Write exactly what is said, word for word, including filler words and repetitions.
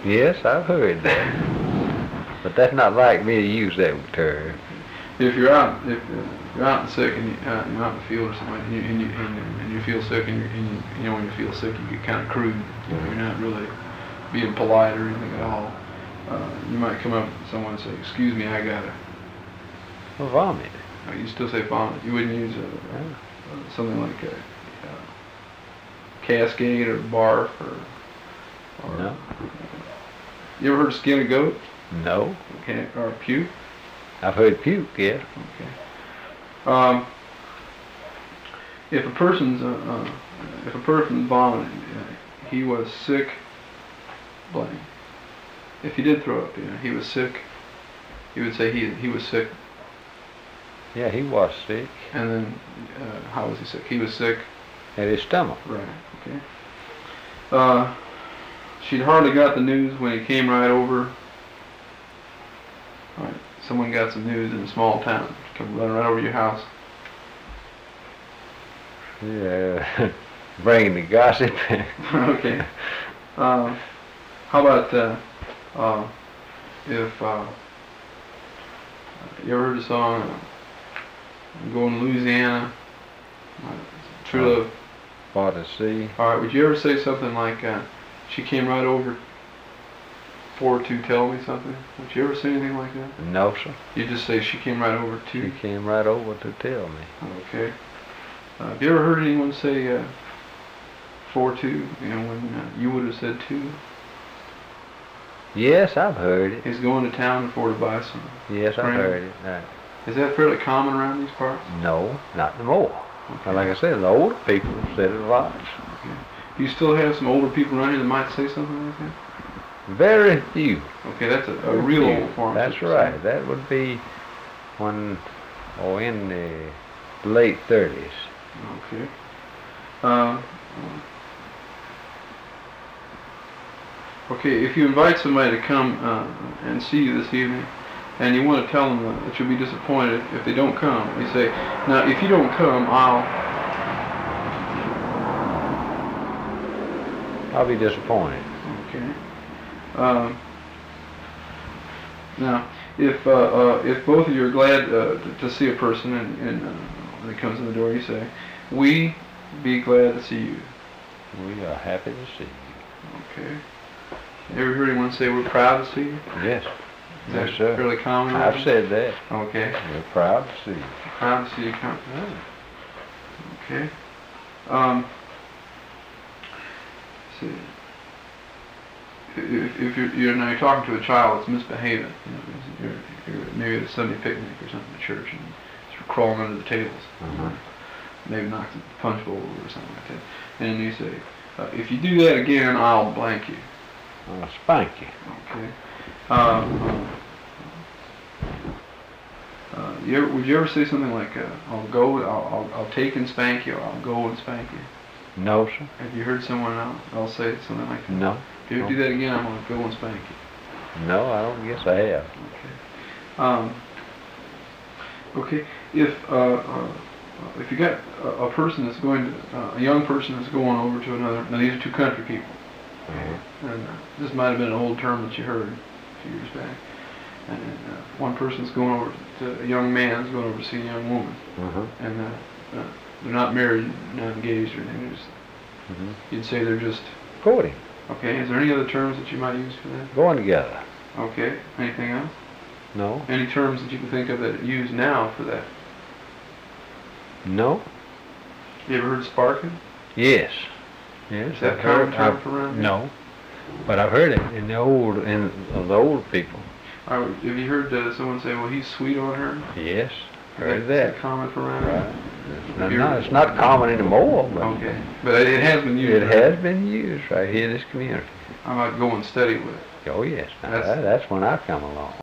Yes, I've heard that. But that's not like me to use that term. If you're out, if, if you're out and sick, and you, uh, you're out in the field or something, and you and you, and, you- and you feel sick, and, you and you, you know when you feel sick, you get kind of crude. You know, you're not really being polite or anything at all. Uh, you might come up to someone and say, "Excuse me, I gotta." Well, vomit. Uh, you still say vomit. You wouldn't use a, a, a, something like a, a Cascade or barf or. or No. You ever heard of skin a goat? No. Okay, or puke? I've heard puke, yeah. Okay. Um, if a person's uh, uh, if a person vomited, uh, he was sick. Blank. If he did throw up, you know, he was sick. He would say he he was sick. Yeah, he was sick. And then, uh, how was he sick? He was sick. At his stomach. Right. Okay. Uh, she'd hardly got the news when he came right over. All right. Someone got some news in a small town. Come running right over your house. Yeah, bringing the gossip. Okay. Uh, how about uh, uh, if uh, you ever heard the song uh, "Going to Louisiana"? Uh, True Love. For to see. All right. Would you ever say something like, uh, "She came right over for to tell me something"? Would you ever say anything like that? No, sir. You just say she came right over to. She came right over to tell me. Okay. Uh, have you ever heard anyone say uh, for to? You know, when uh, you would have said to. Yes, I've heard it. He's going to town for to buy some. Yes, I've Right. heard it. Right. Is that fairly common around these parts? No, not anymore. Okay. Like I said, the older people said it a lot. Okay. Do you still have some older people around here that might say something like that? Very few. Okay, that's a, a Very real few. old farm. That's people right. say. That would be when, or in the late thirties. Okay. Uh, okay, if you invite somebody to come uh, and see you this evening, and you want to tell them uh, that you'll be disappointed if they don't come, you say, now if you don't come, I'll... I'll be disappointed. Okay. Um, now, if uh, uh, if both of you are glad uh, to, to see a person, and, and uh, when it comes in the door, you say, "We be glad to see you." We are happy to see you. Okay. Ever heard anyone say, "We're proud to see you"? Yes. Is that Yes, sir. fairly common? I've said that. Okay. We're proud to see you. Proud to see you come. Okay. Um. let's see. If, if you're, you're now you're talking to a child that's misbehaving, you know, you're, you're maybe at a Sunday picnic or something at church, and it's crawling under the tables, Uh-huh. maybe knocks the punch bowl over or something like that, and you say, uh, "If you do that again, I'll blank you." I'll spank you. Okay. Um, uh, you ever, would you ever say something like, uh, "I'll go, I'll, I'll, I'll take and spank you," or "I'll go and spank you"? No, sir. Have you heard someone else, else say something like that? No. If you ever do that again, I'm gonna go and spank you. No, I don't guess I have. Okay. Um, okay. If uh, uh, if you got a, a person that's going to uh, a young person that's going over to another. Now these are two country people. Uh-huh. And uh, this might have been an old term that you heard a few years back. And uh, one person's going over to a young man's going over to see a young woman, Uh-huh. and uh, uh, they're not married, not engaged or anything. They're just, Mm-hmm. you'd say they're just Courting. okay. Is there any other terms that you might use for that? Going together. Okay. Anything else? No. Any terms that you can think of that are used now for that? No. You ever heard sparking? Yes. Yes. Is that I've common heard- term I've- for around here? No. But I've heard it in the old in of the old people. Or have you heard uh, someone say, "Well, he's sweet on her"? Yes. Is Heard Is that. that common for around Right. here? It's not, not- it's not common anymore, but Okay. But it has been used. it right? has been used right here in this community. I might go and study with it. Oh yes. Now, That's- that, that's when I come along.